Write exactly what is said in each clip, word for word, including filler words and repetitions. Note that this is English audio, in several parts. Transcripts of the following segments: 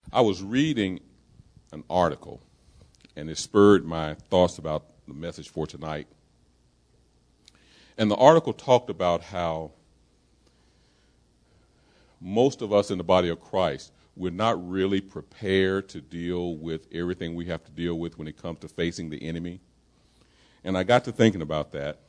I was reading an article, and it spurred my thoughts about the message for tonight. And the article talked about how most of us in the body of Christ, we're not really prepared to deal with everything we have to deal with when it comes to facing the enemy. And I got to thinking about that.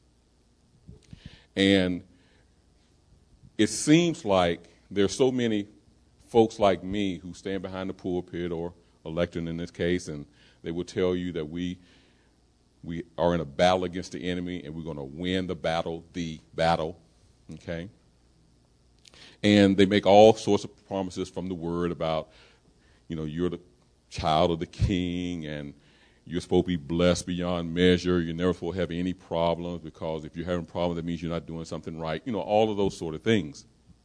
And it seems like there's so many folks like me who stand behind the pulpit, or a lectern in this case, and they will tell you that we we are in a battle against the enemy and we're going to win the battle, the battle, okay? And they make all sorts of promises from the word about, you know, you're the child of the king and you're supposed to be blessed beyond measure. You're never supposed to have any problems, because if you're having problems, that means you're not doing something right. You know, all of those sort of things.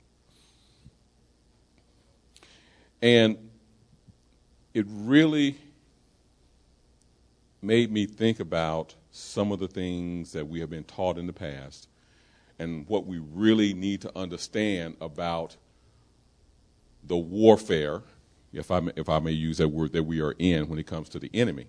And it really made me think about some of the things that we have been taught in the past and what we really need to understand about the warfare, if I may, if I may use that word, that we are in when it comes to the enemy.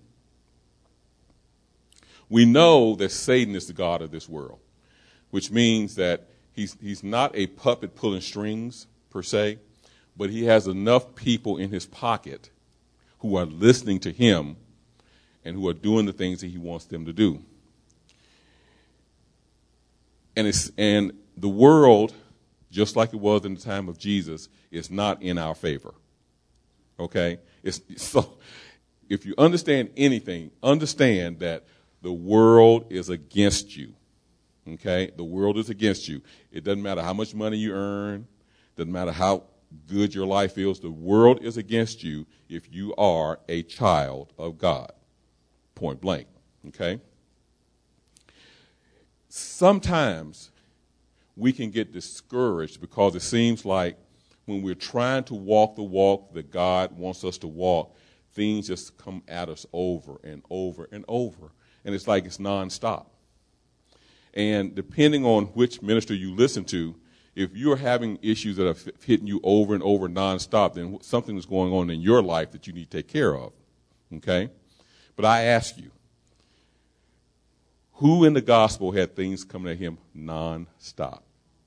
We know that Satan is the god of this world, which means that he's he's not a puppet pulling strings per se, but he has enough people in his pocket who are listening to him and who are doing the things that he wants them to do. And it's and the world, just like it was in the time of Jesus, is not in our favor. Okay? It's, so if you understand anything, understand that the world is against you. Okay? The world is against you. It doesn't matter how much money you earn. Doesn't matter how good your life is. The world is against you if you are a child of God. Point blank. Okay? Sometimes we can get discouraged because it seems like when we're trying to walk the walk that God wants us to walk, things just come at us over and over and over. And it's like it's nonstop. And depending on which minister you listen to, if you're having issues that are hitting you over and over nonstop, then something is going on in your life that you need to take care of. Okay? But I ask you, who in the gospel had things coming at him nonstop?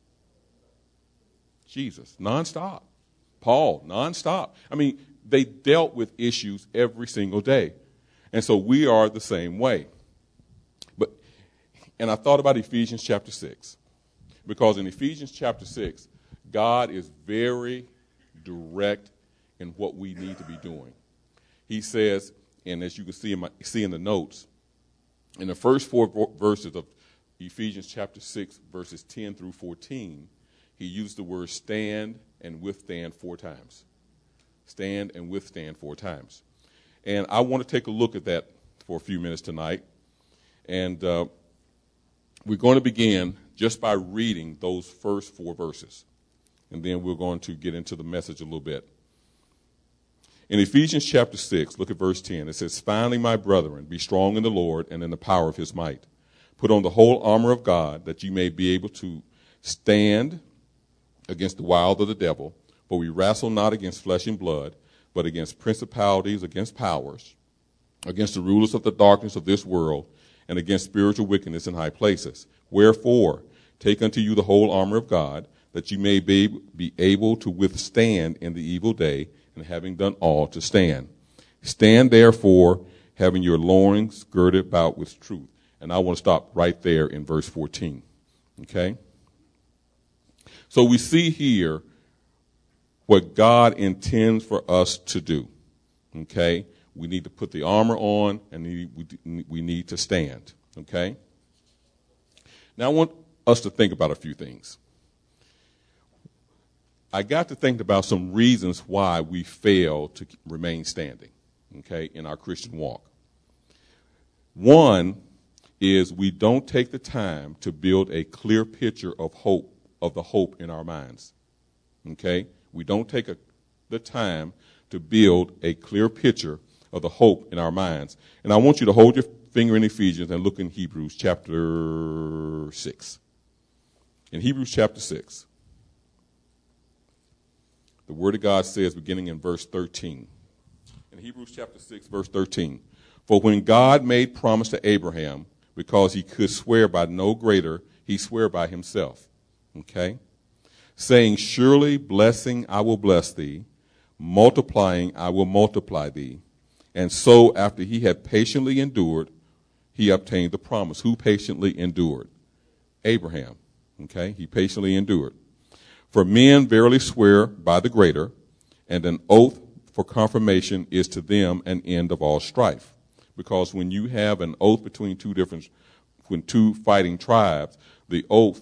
Jesus, nonstop. Paul, nonstop. I mean, they dealt with issues every single day. And so we are the same way. But, and I thought about Ephesians chapter six. Because in Ephesians chapter six, God is very direct in what we need to be doing. He says, and as you can see in, my, see in the notes, in the first four verses of Ephesians chapter six, verses ten through fourteen, he used the word stand and withstand four times. Stand and withstand four times. And I want to take a look at that for a few minutes tonight. And uh, we're going to begin just by reading those first four verses. And then we're going to get into the message a little bit. In Ephesians chapter six, look at verse ten. It says, "Finally, my brethren, be strong in the Lord and in the power of his might. Put on the whole armor of God, that you may be able to stand against the wiles of the devil. For we wrestle not against flesh and blood, but against principalities, against powers, against the rulers of the darkness of this world, and against spiritual wickedness in high places. Wherefore, take unto you the whole armor of God, that you may be, be able to withstand in the evil day, and having done all, to stand. Stand therefore, having your loins girded about with truth." And I want to stop right there in verse fourteen. Okay? So we see here what God intends for us to do. Okay? We need to put the armor on, and we, we need to stand. Okay? Now I want us to think about a few things. I got to think about some reasons why we fail to remain standing, okay, in our Christian walk. One is we don't take the time to build a clear picture of hope, of the hope in our minds, okay? We don't take a, the time to build a clear picture of the hope in our minds. And I want you to hold your finger in Ephesians and look in Hebrews chapter six. In Hebrews chapter six. The Word of God says, beginning in verse thirteen, in Hebrews chapter six, verse thirteen, for when God made promise to Abraham, because he could swear by no greater, he swore by himself. Okay? Saying, surely blessing I will bless thee, multiplying I will multiply thee. And so after he had patiently endured, he obtained the promise. Who patiently endured? Abraham. Okay? He patiently endured. For men verily swear by the greater, and an oath for confirmation is to them an end of all strife. Because when you have an oath between two different, when two fighting tribes, the oath,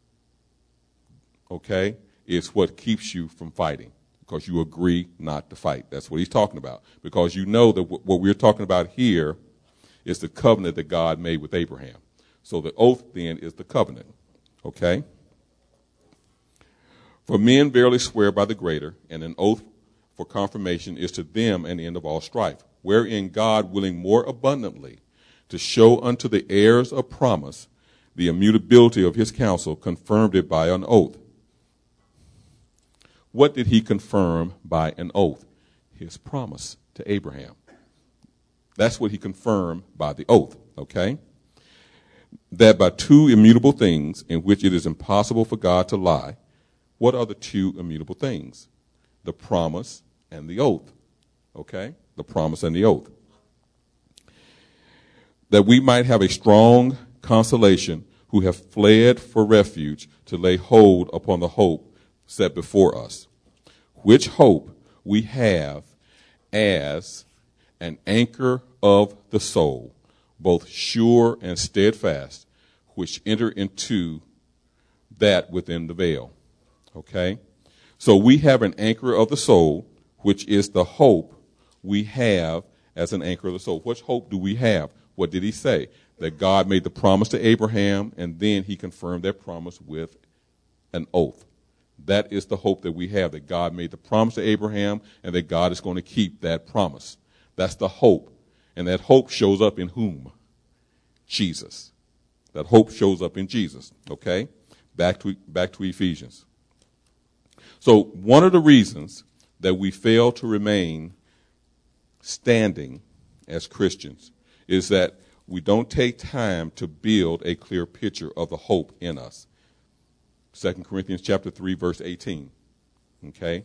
okay, is what keeps you from fighting. Because you agree not to fight. That's what he's talking about. Because you know that w- what we're talking about here is the covenant that God made with Abraham. So the oath then is the covenant. Okay? For men verily swear by the greater, and an oath for confirmation is to them an end of all strife, wherein God, willing more abundantly to show unto the heirs of promise the immutability of his counsel, confirmed it by an oath. What did he confirm by an oath? His promise to Abraham. That's what he confirmed by the oath, okay? That by two immutable things in which it is impossible for God to lie. What are the two immutable things? The promise and the oath, okay? The promise and the oath. That we might have a strong consolation who have fled for refuge to lay hold upon the hope set before us, which hope we have as an anchor of the soul, both sure and steadfast, which enter into that within the veil. Okay? So we have an anchor of the soul, which is the hope we have as an anchor of the soul. Which hope do we have? What did he say? That God made the promise to Abraham, and then he confirmed that promise with an oath. That is the hope that we have, that God made the promise to Abraham and that God is going to keep that promise. That's the hope. And that hope shows up in whom? Jesus. That hope shows up in Jesus. Okay? Back to, back to Ephesians. So one of the reasons that we fail to remain standing as Christians is that we don't take time to build a clear picture of the hope in us. Second Corinthians chapter three, verse eighteen. Okay?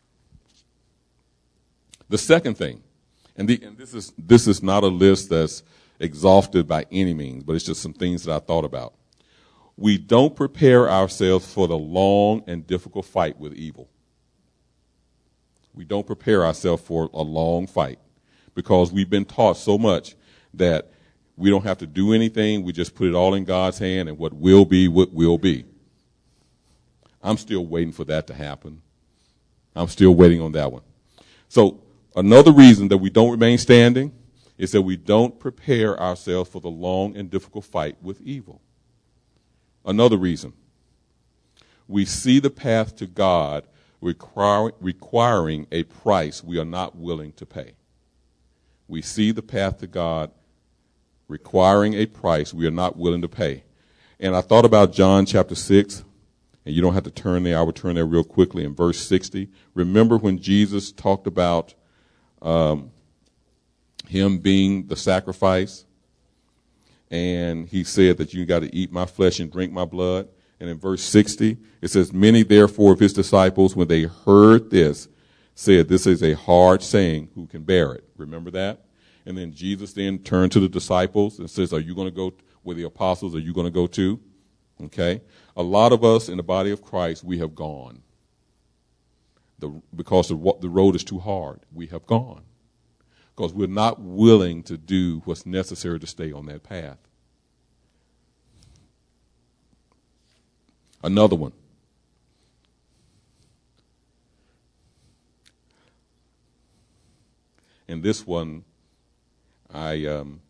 The second thing, and, the, and this is this is not a list that's exhausted by any means, but it's just some things that I thought about. We don't prepare ourselves for the long and difficult fight with evil. We don't prepare ourselves for a long fight because we've been taught so much that we don't have to do anything. We just put it all in God's hand, and what will be, what will be. I'm still waiting for that to happen. I'm still waiting on that one. So another reason that we don't remain standing is that we don't prepare ourselves for the long and difficult fight with evil. Another reason, we see the path to God require, requiring a price we are not willing to pay. We see the path to God requiring a price we are not willing to pay. And I thought about John chapter six. And you don't have to turn there. I would turn there real quickly in verse sixty. Remember when Jesus talked about um, him being the sacrifice? And he said that you got to eat my flesh and drink my blood. And in verse sixty, it says, many therefore of his disciples, when they heard this, said, this is a hard saying, who can bear it? Remember that? And then Jesus then turned to the disciples and says, are you going to go with the apostles? Are you going to go too? Okay? A lot of us in the body of Christ, we have gone. The, because the, the road is too hard, we have gone. Because we're not willing to do what's necessary to stay on that path. Another one. And this one, I um,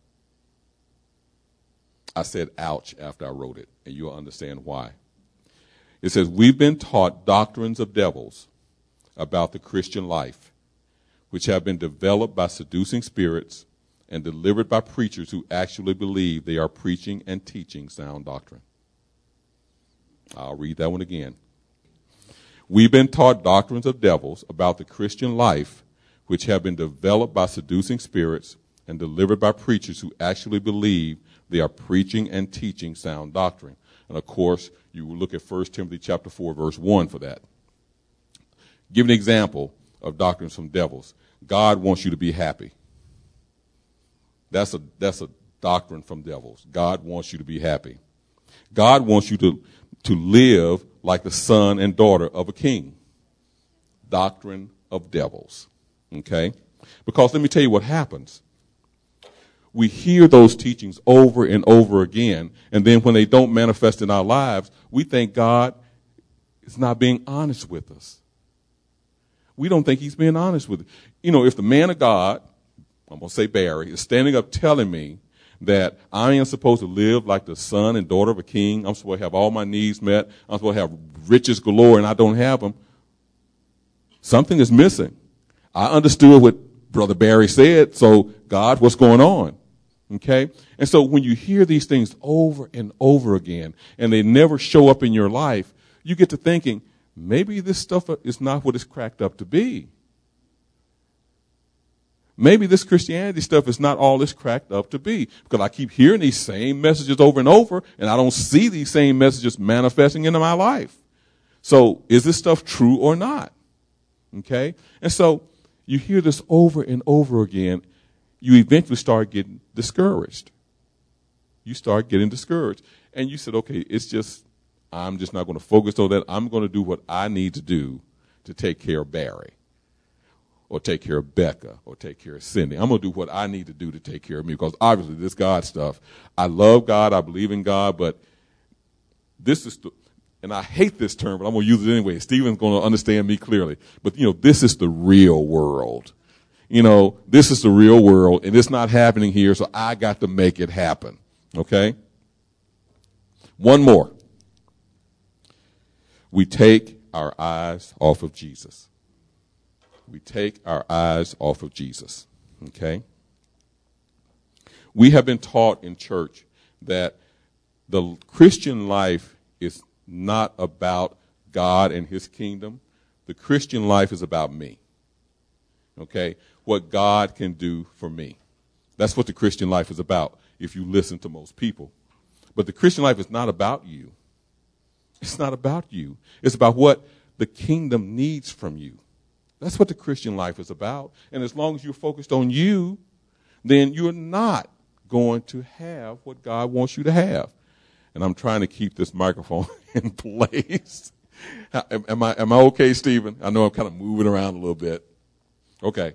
I said ouch after I wrote it, and you'll understand why. It says, we've been taught doctrines of devils about the Christian life, which have been developed by seducing spirits and delivered by preachers who actually believe they are preaching and teaching sound doctrine. I'll read that one again. We've been taught doctrines of devils about the Christian life, which have been developed by seducing spirits and delivered by preachers who actually believe they are preaching and teaching sound doctrine. And of course, you will look at First Timothy chapter four, verse one for that. Give an example of doctrines from devils. God wants you to be happy. That's a, that's a doctrine from devils. God wants you to be happy. God wants you to, to live like the son and daughter of a king. Doctrine of devils. Okay? Because let me tell you what happens. We hear those teachings over and over again, and then when they don't manifest in our lives, we think God is not being honest with us. We don't think he's being honest with us. You know, if the man of God, I'm going to say Barry, is standing up telling me that I am supposed to live like the son and daughter of a king, I'm supposed to have all my needs met, I'm supposed to have riches galore, and I don't have them, something is missing. I understood what Brother Barry said, so God, what's going on? Okay? And so when you hear these things over and over again, and they never show up in your life, you get to thinking, maybe this stuff is not what it's cracked up to be. Maybe this Christianity stuff is not all it's cracked up to be, because I keep hearing these same messages over and over, and I don't see these same messages manifesting into my life. So is this stuff true or not? Okay? And so you hear this over and over again. You eventually start getting discouraged. You start getting discouraged. And you said, okay, it's just, I'm just not going to focus on that. I'm going to do what I need to do to take care of Barry, or take care of Becca, or take care of Cindy. I'm going to do what I need to do to take care of me, because obviously this God stuff, I love God, I believe in God, but this is the, and I hate this term, but I'm going to use it anyway. Stephen's going to understand me clearly. But, you know, this is the real world. You know, this is the real world, and it's not happening here, so I got to make it happen. Okay? One more. We take our eyes off of Jesus. We take our eyes off of Jesus. Okay? We have been taught in church that the Christian life is not about God and his kingdom. The Christian life is about me. Okay? What God can do for me. That's what the Christian life is about, if you listen to most people. But the Christian life is not about you. It's not about you. It's about what the kingdom needs from you. That's what the Christian life is about. And as long as you're focused on you, then you're not going to have what God wants you to have. And I'm trying to keep this microphone in place. Am, am I, am I okay, Stephen? I know I'm kind of moving around a little bit. Okay.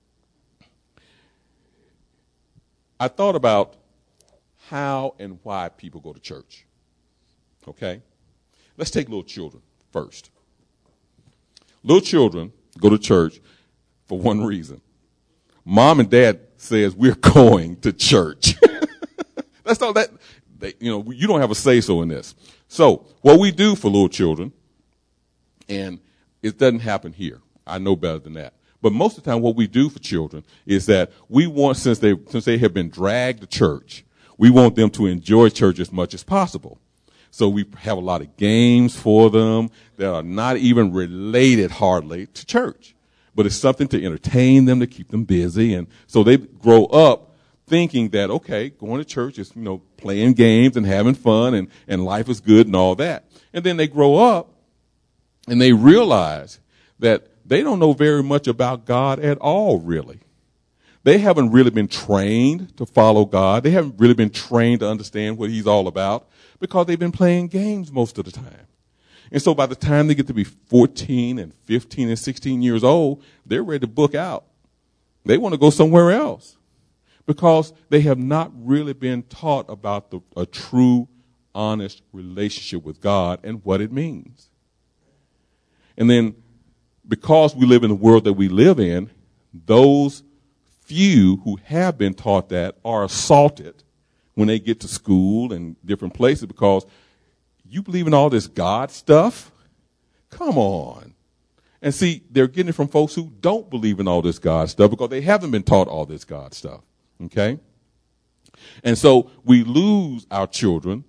I thought about how and why people go to church. Okay? Let's take little children first. Little children go to church for one reason. Mom and dad says we're going to church. That's all that, they, you know, you don't have a say-so in this. So what we do for little children, and it doesn't happen here. I know better than that. But most of the time what we do for children is that we want, since they, since they have been dragged to church, we want them to enjoy church as much as possible. So we have a lot of games for them that are not even related hardly to church. But it's something to entertain them, to keep them busy. And so they grow up thinking that, okay, going to church is, you know, playing games and having fun and, and life is good and all that. And then they grow up and they realize that they don't know very much about God at all, really. They haven't really been trained to follow God. They haven't really been trained to understand what he's all about because they've been playing games most of the time. And so by the time they get to be fourteen and fifteen and sixteen years old, they're ready to book out. They want to go somewhere else because they have not really been taught about the, a true, honest relationship with God and what it means. And then because we live in the world that we live in, those few who have been taught that are assaulted when they get to school and different places because you believe in all this God stuff? Come on. And see, they're getting it from folks who don't believe in all this God stuff because they haven't been taught all this God stuff. Okay? And so we lose our children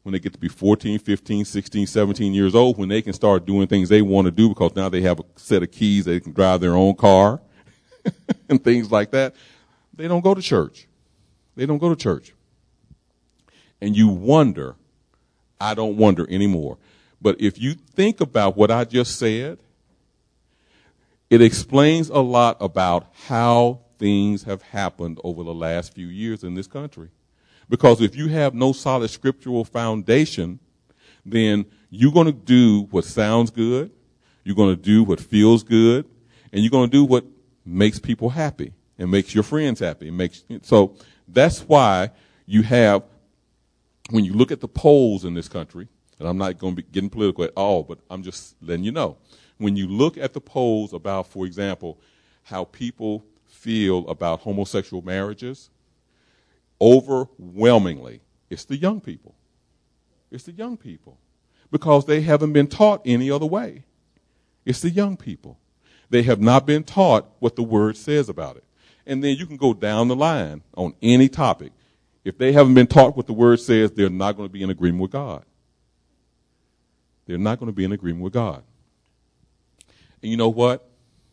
when they get to be fourteen, fifteen, sixteen, seventeen years old, when they can start doing things they want to do because now they have a set of keys, they can drive their own car and things like that, they don't go to church. They don't go to church. And you wonder, I don't wonder anymore, but if you think about what I just said, it explains a lot about how things have happened over the last few years in this country. Because if you have no solid scriptural foundation, then you're going to do what sounds good, you're going to do what feels good, and you're going to do what makes people happy and makes your friends happy. And makes, so that's why you have, when you look at the polls in this country, and I'm not going to be getting political at all, but I'm just letting you know, when you look at the polls about, for example, how people feel about homosexual marriages, overwhelmingly, it's the young people. It's the young people. Because they haven't been taught any other way. It's the young people. They have not been taught what the word says about it. And then you can go down the line on any topic. If they haven't been taught what the word says, they're not going to be in agreement with God. They're not going to be in agreement with God. And you know what?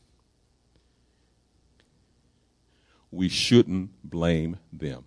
We shouldn't blame them.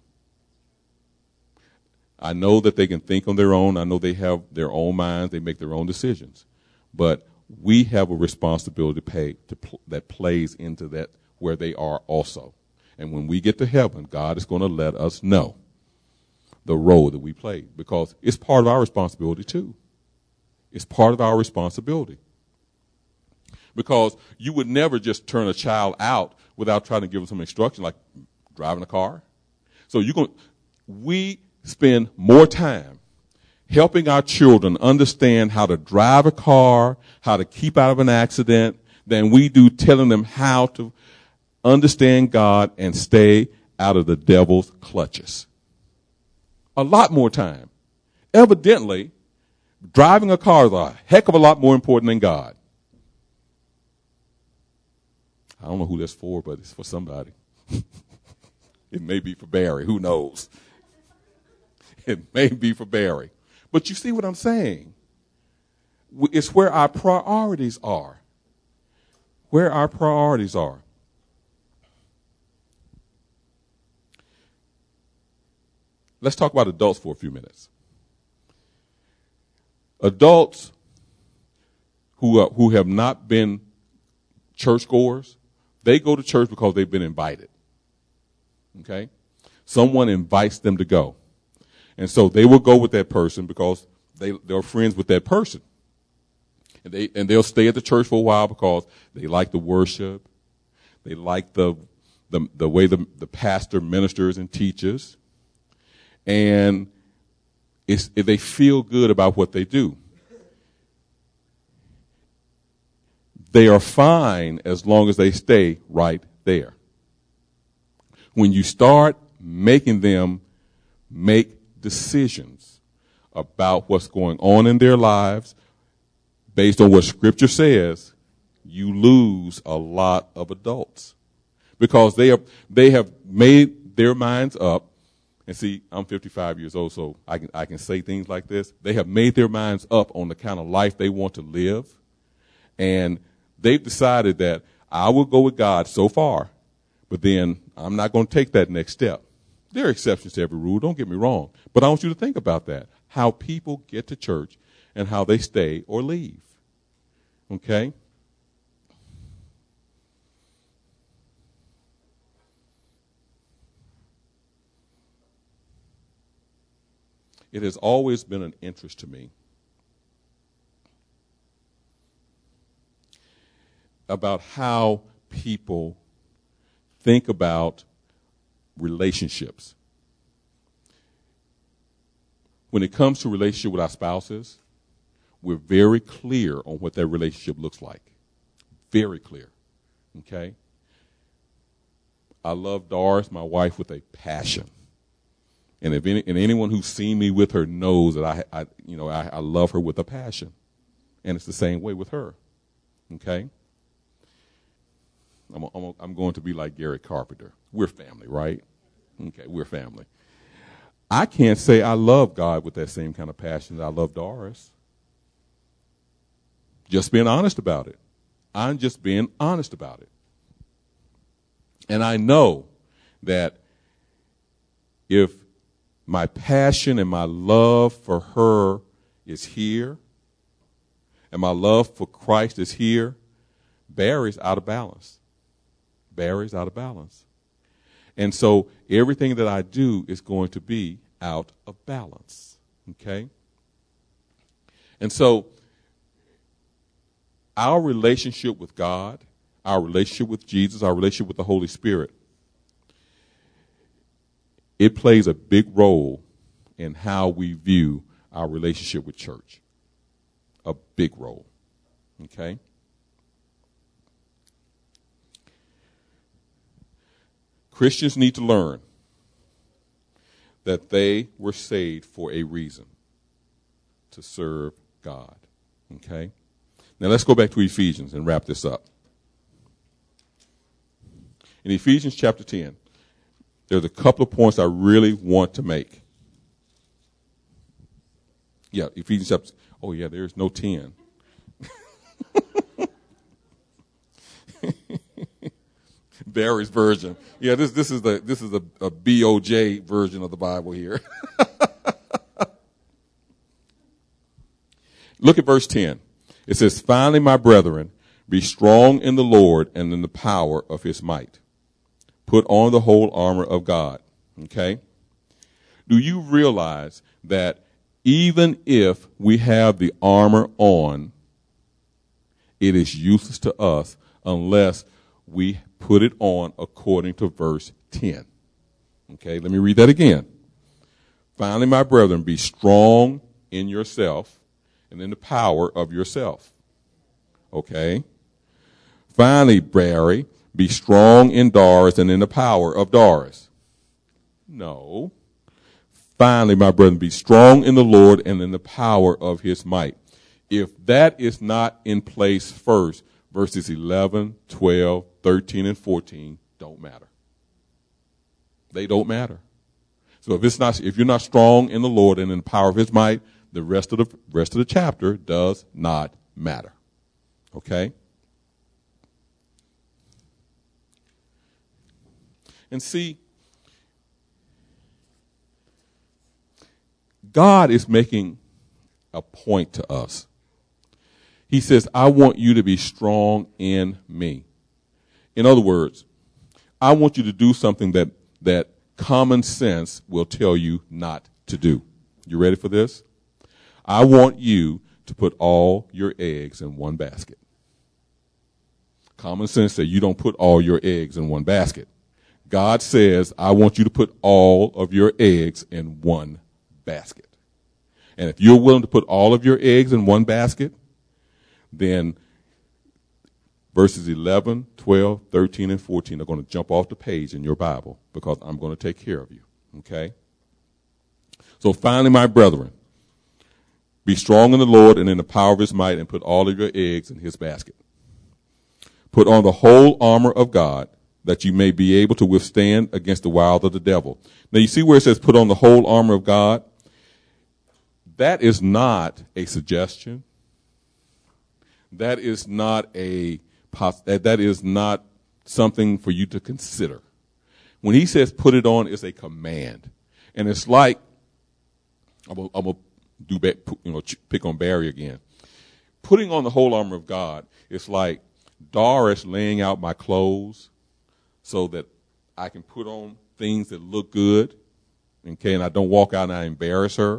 I know that they can think on their own. I know they have their own minds. They make their own decisions. But we have a responsibility to pay, to pl- that plays into that where they are also. And when we get to heaven, God is going to let us know the role that we played, because it's part of our responsibility too. It's part of our responsibility. Because you would never just turn a child out without trying to give them some instruction, like driving a car. So you're going, we spend more time helping our children understand how to drive a car, how to keep out of an accident, than we do telling them how to understand God and stay out of the devil's clutches. A lot more time. Evidently, driving a car is a heck of a lot more important than God. I don't know who that's for, but it's for somebody. It may be for Barry. Who knows? It may be for Barry. But you see what I'm saying? It's where our priorities are. Where our priorities are. Let's talk about adults for a few minutes. Adults who are, who have not been churchgoers, they go to church because they've been invited. Okay? Someone invites them to go. And so they will go with that person because they, they're friends with that person. And they, and they'll stay at the church for a while because they like the worship. They like the, the, the way the, the pastor ministers and teaches. And it's, they feel good about what they do. They are fine as long as they stay right there. When you start making them make decisions about what's going on in their lives based on what Scripture says, you lose a lot of adults because they have, they have made their minds up. And see, I'm fifty-five years old, so I can, I can say things like this. They have made their minds up on the kind of life they want to live. And they've decided that I will go with God so far, but then I'm not going to take that next step. There are exceptions to every rule, don't get me wrong. But I want you to think about that, how people get to church and how they stay or leave. Okay? It has always been an interest to me about how people think about relationships. When it comes to relationship with our spouses, we're very clear on what that relationship looks like. Very clear. Okay? I love Doris, my wife, with a passion. And if any, and anyone who's seen me with her knows that I, I you know, I, I love her with a passion. And it's the same way with her. Okay? I'm, I'm, I'm going to be like Gary Carpenter. We're family, right? Okay, we're family. I can't say I love God with that same kind of passion that I love Doris. Just being honest about it. I'm just being honest about it. And I know that if my passion and my love for her is here, and my love for Christ is here, Barry's out of balance. Barry's out of balance. And so everything that I do is going to be out of balance. Okay? And so our relationship with God, our relationship with Jesus, our relationship with the Holy Spirit, it plays a big role in how we view our relationship with church. A big role. Okay? Christians need to learn that they were saved for a reason, to serve God. Okay? Now let's go back to Ephesians and wrap this up. In Ephesians chapter ten, there's a couple of points I really want to make. Yeah, Ephesians chapter, oh yeah, there's no ten. Barry's version. Yeah, this this is the this is a, a B O J version of the Bible here. Look at verse ten. It says, "Finally, my brethren, be strong in the Lord and in the power of his might. Put on the whole armor of God." Okay? Do you realize that even if we have the armor on, it is useless to us unless we put it on according to verse ten. Okay, let me read that again. "Finally, my brethren, be strong in yourself and in the power of yourself." Okay? "Finally, Barry, be strong in Doris and in the power of Doris." No. "Finally, my brethren, be strong in the Lord and in the power of his might." If that is not in place first, verses eleven, twelve, thirteen, and fourteen don't matter. They don't matter. So if it's not, if you're not strong in the Lord and in the power of his might, the rest of the rest of the chapter does not matter. Okay? And see, God is making a point to us. He says, "I want you to be strong in me." In other words, I want you to do something that, that common sense will tell you not to do. You ready for this? I want you to put all your eggs in one basket. Common sense says you don't put all your eggs in one basket. God says, I want you to put all of your eggs in one basket. And if you're willing to put all of your eggs in one basket, then verses eleven, twelve, thirteen, and fourteen are going to jump off the page in your Bible because I'm going to take care of you. Okay? So finally, my brethren, be strong in the Lord and in the power of his might, and put all of your eggs in his basket. Put on the whole armor of God, that you may be able to withstand against the wiles of the devil. Now you see where it says put on the whole armor of God? That is not a suggestion. That is not a that is not something for you to consider. When he says put it on, it's a command. And it's like, I'm going to do back, you know, pick on Barry again. Putting on the whole armor of God is like Doris laying out my clothes so that I can put on things that look good, okay, and I don't walk out and I embarrass her.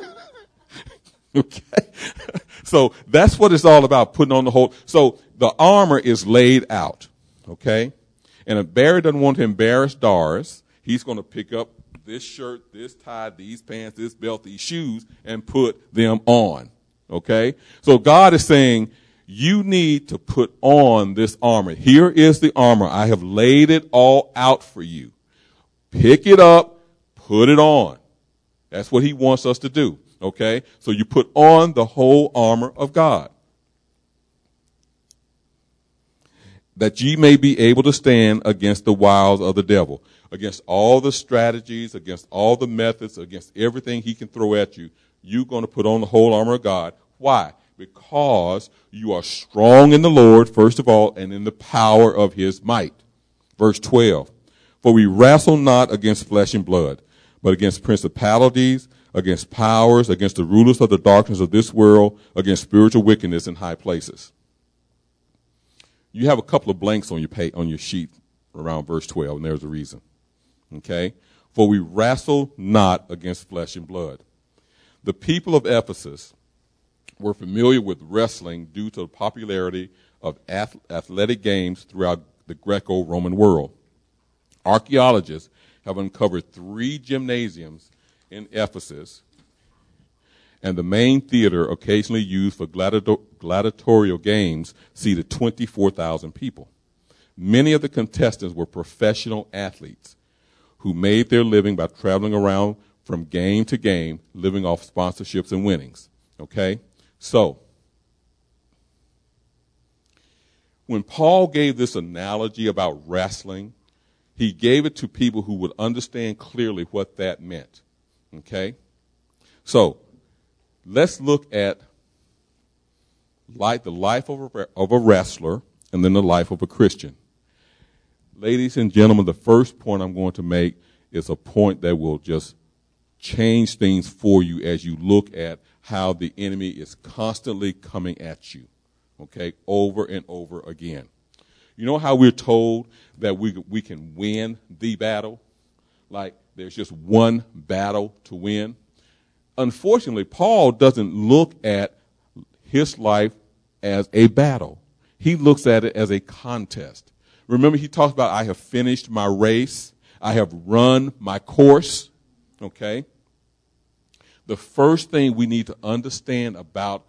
Okay? So that's what it's all about, putting on the whole. So the armor is laid out, okay? And if Barry doesn't want to embarrass Doris, he's going to pick up this shirt, this tie, these pants, this belt, these shoes, and put them on, okay? So God is saying, you need to put on this armor. Here is the armor. I have laid it all out for you. Pick it up, put it on. That's what he wants us to do, okay? So you put on the whole armor of God. that ye may be able to stand against the wiles of the devil, against all the strategies, against all the methods, against everything he can throw at you. You're going to put on the whole armor of God. Why? Because you are strong in the Lord, first of all, and in the power of his might. Verse twelve, for we wrestle not against flesh and blood, but against principalities, against powers, against the rulers of the darkness of this world, against spiritual wickedness in high places. You have a couple of blanks on your pay, on your sheet around verse twelve, and there's a reason. Okay? For we wrestle not against flesh and blood. The people of Ephesus were familiar with wrestling due to the popularity of ath- athletic games throughout the Greco-Roman world. Archaeologists have uncovered three gymnasiums in Ephesus, and the main theater occasionally used for gladiator- gladiatorial games seated twenty-four thousand people. Many of the contestants were professional athletes who made their living by traveling around from game to game, living off sponsorships and winnings. Okay? So, when Paul gave this analogy about wrestling, he gave it to people who would understand clearly what that meant. Okay? So, let's look at like the life of a, of a wrestler and then the life of a Christian. Ladies and gentlemen, the first point I'm going to make is a point that will just change things for you as you look at how the enemy is constantly coming at you, okay, over and over again. You know how we're told that we we can win the battle? Like there's just one battle to win? Unfortunately, Paul doesn't look at his life as a battle. He looks at it as a contest. Remember, he talks about, I have finished my race. I have run my course. Okay? The first thing we need to understand about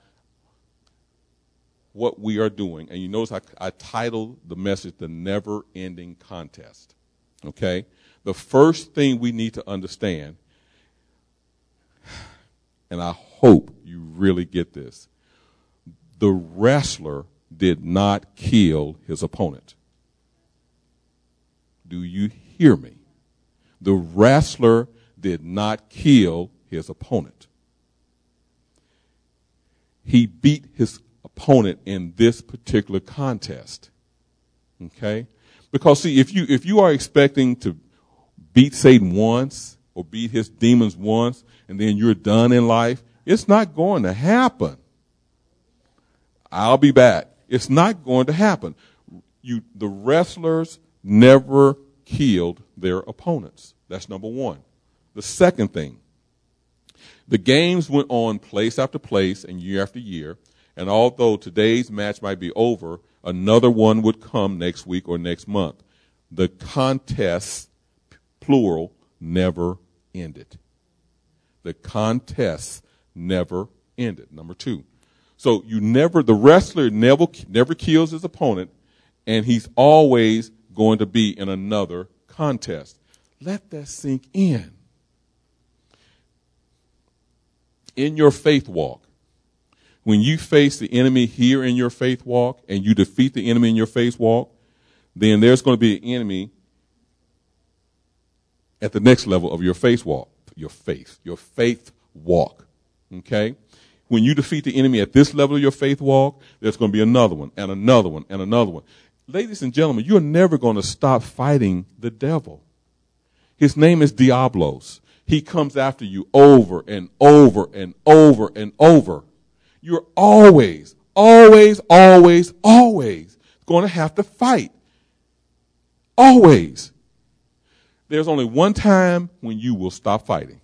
what we are doing, and you notice I, I titled the message, The Never-Ending Contest. Okay? The first thing we need to understand, and I hope you really get this, the wrestler did not kill his opponent. Do you hear me? The wrestler did not kill his opponent. He beat his opponent in this particular contest. Okay? Because see, if you if you are expecting to beat Satan once or beat his demons once and then you're done in life, it's not going to happen. I'll be back. It's not going to happen. You the wrestlers never killed their opponents. That's number one. The second thing, the games went on place after place and year after year, and although today's match might be over, another one would come next week or next month. The contests, plural, never ended. The contests never ended. Number two. So you never, the wrestler never, never kills his opponent, and he's always going to be in another contest. Let that sink in. In your faith walk, when you face the enemy here in your faith walk and you defeat the enemy in your faith walk, then there's going to be an enemy at the next level of your faith walk, your faith, your faith walk. Okay? When you defeat the enemy at this level of your faith walk, there's going to be another one and another one and another one. Ladies and gentlemen, you're never going to stop fighting the devil. His name is Diablos. He comes after you over and over and over and over. You're always, always, always, always going to have to fight. Always. There's only one time when you will stop fighting.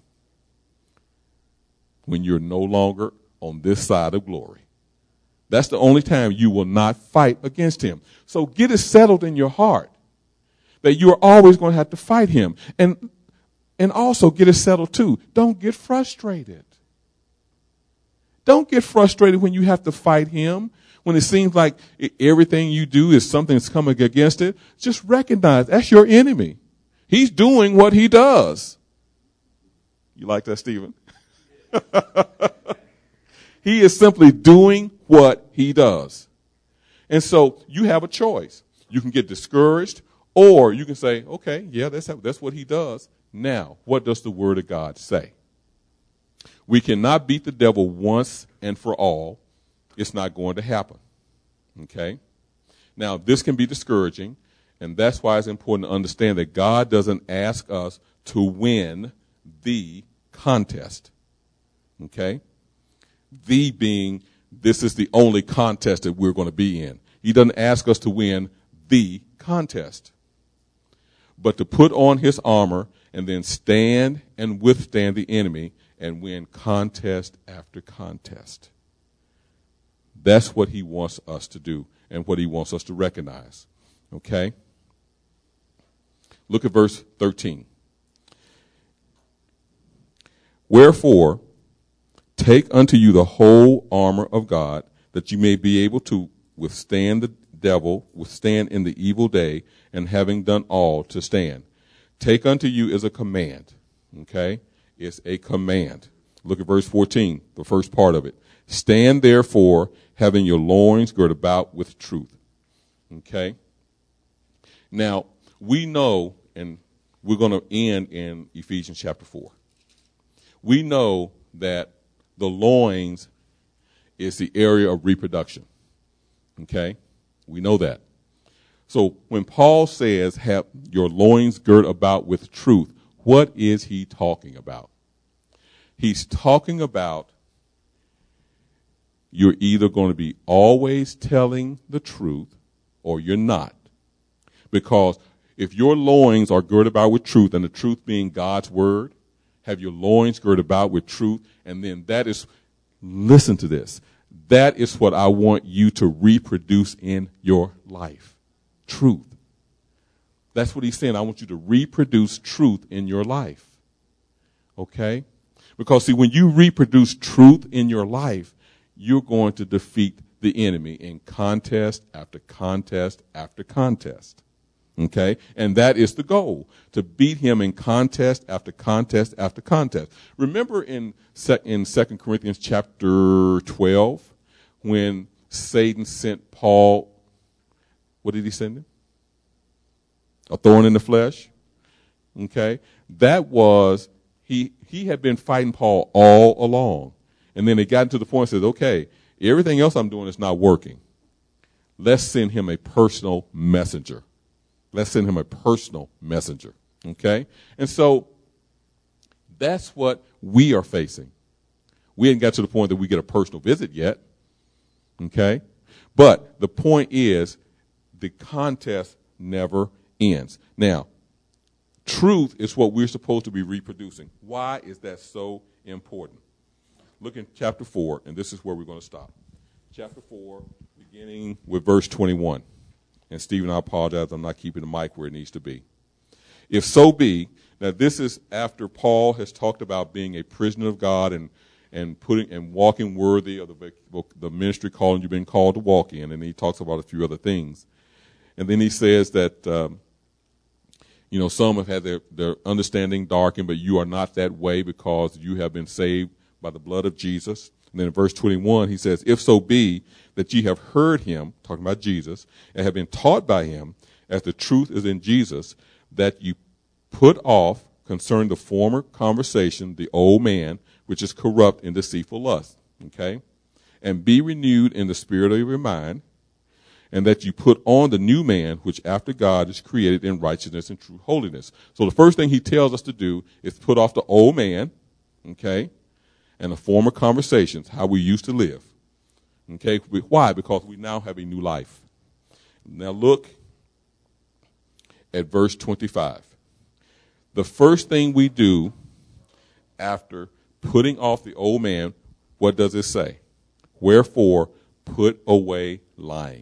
When you're no longer on this side of glory. That's the only time you will not fight against him. So get it settled in your heart that you're always going to have to fight him. And and also get it settled too. Don't get frustrated. Don't get frustrated when you have to fight him, when it seems like everything you do is something that's coming against it. Just recognize that's your enemy. He's doing what he does. You like that, Stephen? He is simply doing what he does. And so you have a choice. You can get discouraged, or you can say, okay, yeah, that's, how, that's what he does. Now, what does the word of God say? We cannot beat the devil once and for all. It's not going to happen. Okay? Now, this can be discouraging, and that's why it's important to understand that God doesn't ask us to win the contest. Okay? The being, this is the only contest that we're going to be in. He doesn't ask us to win the contest, but to put on his armor and then stand and withstand the enemy and win contest after contest. That's what he wants us to do and what he wants us to recognize. Okay? Look at verse thirteen. Wherefore, take unto you the whole armor of God, that you may be able to withstand the devil, withstand in the evil day, and having done all, to stand. Take unto you is a command. Okay? It's a command. Look at verse fourteen, the first part of it. Stand therefore, having your loins girt about with truth. Okay? Now, we know, and we're going to end in Ephesians chapter four. We know that the loins is the area of reproduction. Okay? We know that. So when Paul says, have your loins girt about with truth, what is he talking about? He's talking about you're either going to be always telling the truth or you're not. Because if your loins are girt about with truth, and the truth being God's word, have your loins girt about with truth, and then that is, listen to this, that is what I want you to reproduce in your life. Truth. That's what he's saying. I want you to reproduce truth in your life. Okay? Because, see, when you reproduce truth in your life, you're going to defeat the enemy in contest after contest after contest. Okay? And that is the goal, to beat him in contest after contest after contest. Remember in in Second Corinthians chapter twelve, when Satan sent Paul, what did he send him? A thorn in the flesh. Okay? That was, he he had been fighting Paul all along. And then it got to the point and said, okay, everything else I'm doing is not working. Let's send him a personal messenger. Let's send him a personal messenger. Okay? And so that's what we are facing. We ain't got to the point that we get a personal visit yet. Okay? But the point is, the contest never ends. Now, truth is what we're supposed to be reproducing. Why is that so important? Look in chapter four, and this is where we're going to stop. Chapter four, beginning with verse twenty-one. And Stephen, I apologize, I'm not keeping the mic where it needs to be. If so be, now this is after Paul has talked about being a prisoner of God and and putting and walking worthy of the the ministry calling you've been called to walk in, and he talks about a few other things. And then he says that um, you know, some have had their, their understanding darkened, but you are not that way because you have been saved by the blood of Jesus. And then in verse twenty-one, he says, if so be that ye have heard him, talking about Jesus, and have been taught by him, as the truth is in Jesus, that you put off concerning the former conversation, the old man, which is corrupt in deceitful lust. Okay? And be renewed in the spirit of your mind, and that you put on the new man, which after God is created in righteousness and true holiness. So the first thing he tells us to do is put off the old man, okay, and the former conversations, how we used to live. Okay, why? Because we now have a new life. Now look at verse twenty-five. The first thing we do after putting off the old man, what does it say? Wherefore, put away lying.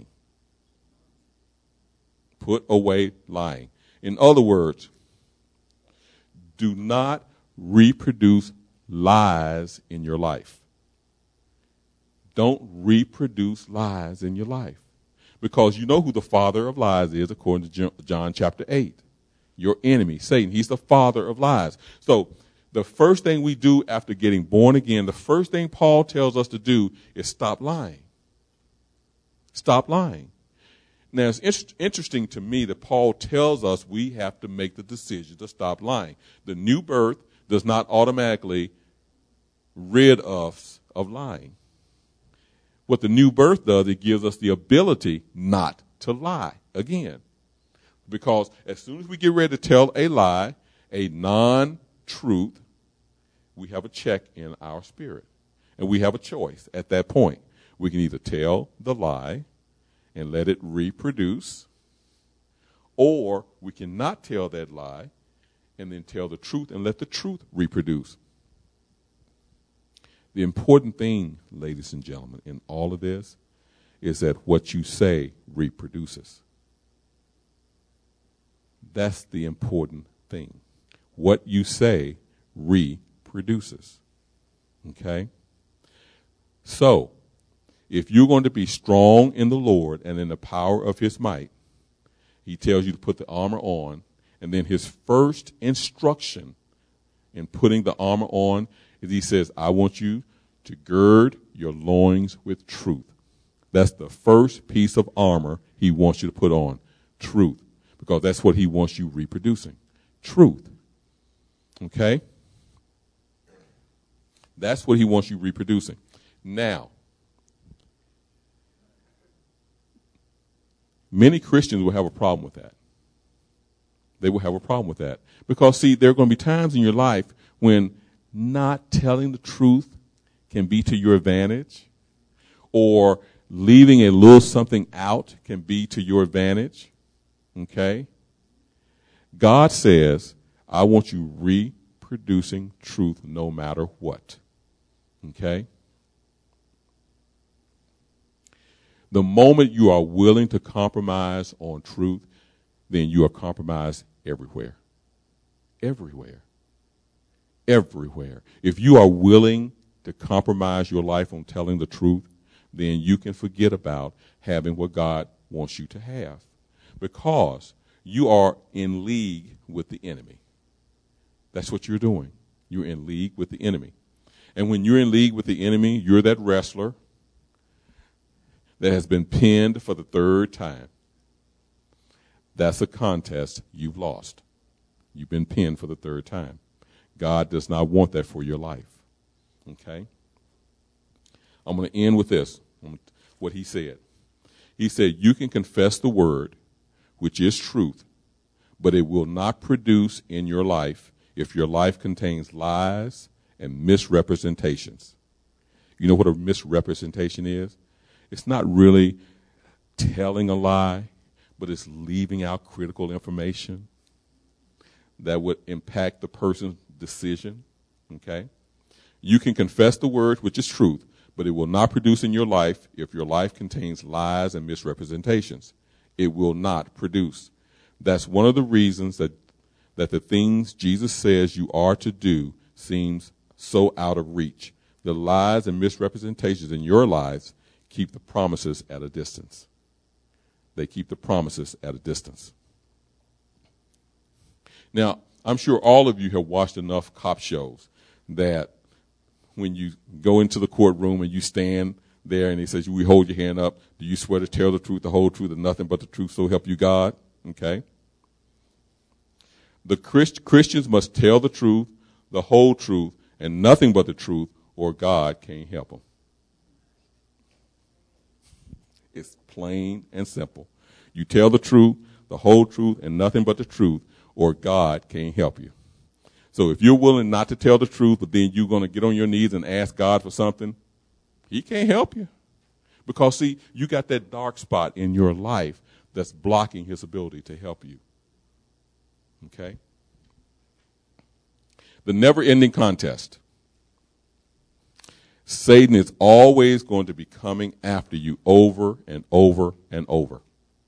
Put away lying. In other words, do not reproduce lies in your life. Don't reproduce lies in your life. Because you know who the father of lies is, according to John chapter eight. Your enemy, Satan. He's the father of lies. So the first thing we do after getting born again, the first thing Paul tells us to do is stop lying. Stop lying. Now, it's in- interesting to me that Paul tells us we have to make the decision to stop lying. The new birth does not automatically rid us of lying. What the new birth does, it gives us the ability not to lie again. Because as soon as we get ready to tell a lie, a non-truth, we have a check in our spirit. And we have a choice at that point. We can either tell the lie and let it reproduce, or we can not tell that lie and then tell the truth and let the truth reproduce. The important thing, ladies and gentlemen, in all of this is that what you say reproduces. That's the important thing. What you say reproduces. Okay? So, if you're going to be strong in the Lord and in the power of his might, he tells you to put the armor on, and then his first instruction in putting the armor on is he says, I want you to gird your loins with truth. That's the first piece of armor he wants you to put on, truth, because that's what he wants you reproducing, truth. Okay? That's what he wants you reproducing. Now, many Christians will have a problem with that. They will have a problem with that. Because, see, there are going to be times in your life when not telling the truth can be to your advantage, or leaving a little something out can be to your advantage. Okay? God says, I want you reproducing truth no matter what. Okay? The moment you are willing to compromise on truth, then you are compromised everywhere. Everywhere. Everywhere. If you are willing to compromise your life on telling the truth, then you can forget about having what God wants you to have, because you are in league with the enemy. That's what you're doing. You're in league with the enemy. And when you're in league with the enemy, you're that wrestler that has been pinned for the third time. That's a contest you've lost. You've been pinned for the third time. God does not want that for your life. Okay? I'm going to end with this, what he said. He said, you can confess the word, which is truth, but it will not produce in your life if your life contains lies and misrepresentations. You know what a misrepresentation is? It's not really telling a lie, but it's leaving out critical information that would impact the person's decision. Okay? You can confess the word, which is truth, but it will not produce in your life if your life contains lies and misrepresentations. It will not produce. That's one of the reasons that, that the things Jesus says you are to do seems so out of reach. The lies and misrepresentations in your lives keep the promises at a distance. They keep the promises at a distance. Now, I'm sure all of you have watched enough cop shows that when you go into the courtroom and you stand there and he says, we hold your hand up, do you swear to tell the truth, the whole truth, and nothing but the truth, so help you God? Okay? The Christ- Christians must tell the truth, the whole truth, and nothing but the truth, or God can't help them. It's plain and simple. You tell the truth, the whole truth, and nothing but the truth, or God can't help you. So if you're willing not to tell the truth, but then you're going to get on your knees and ask God for something, he can't help you. Because, see, you got that dark spot in your life that's blocking his ability to help you. Okay? The never-ending contest. Satan is always going to be coming after you over and over and over.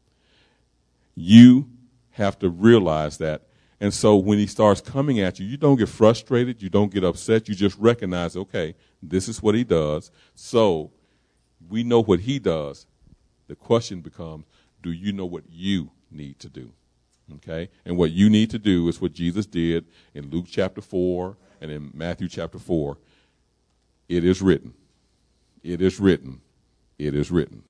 You have to realize that. And so when he starts coming at you, you don't get frustrated. You don't get upset. You just recognize, okay, this is what he does. So we know what he does. The question becomes, do you know what you need to do? Okay? And what you need to do is what Jesus did in Luke chapter four and in Matthew chapter four. It is written. It is written. It is written.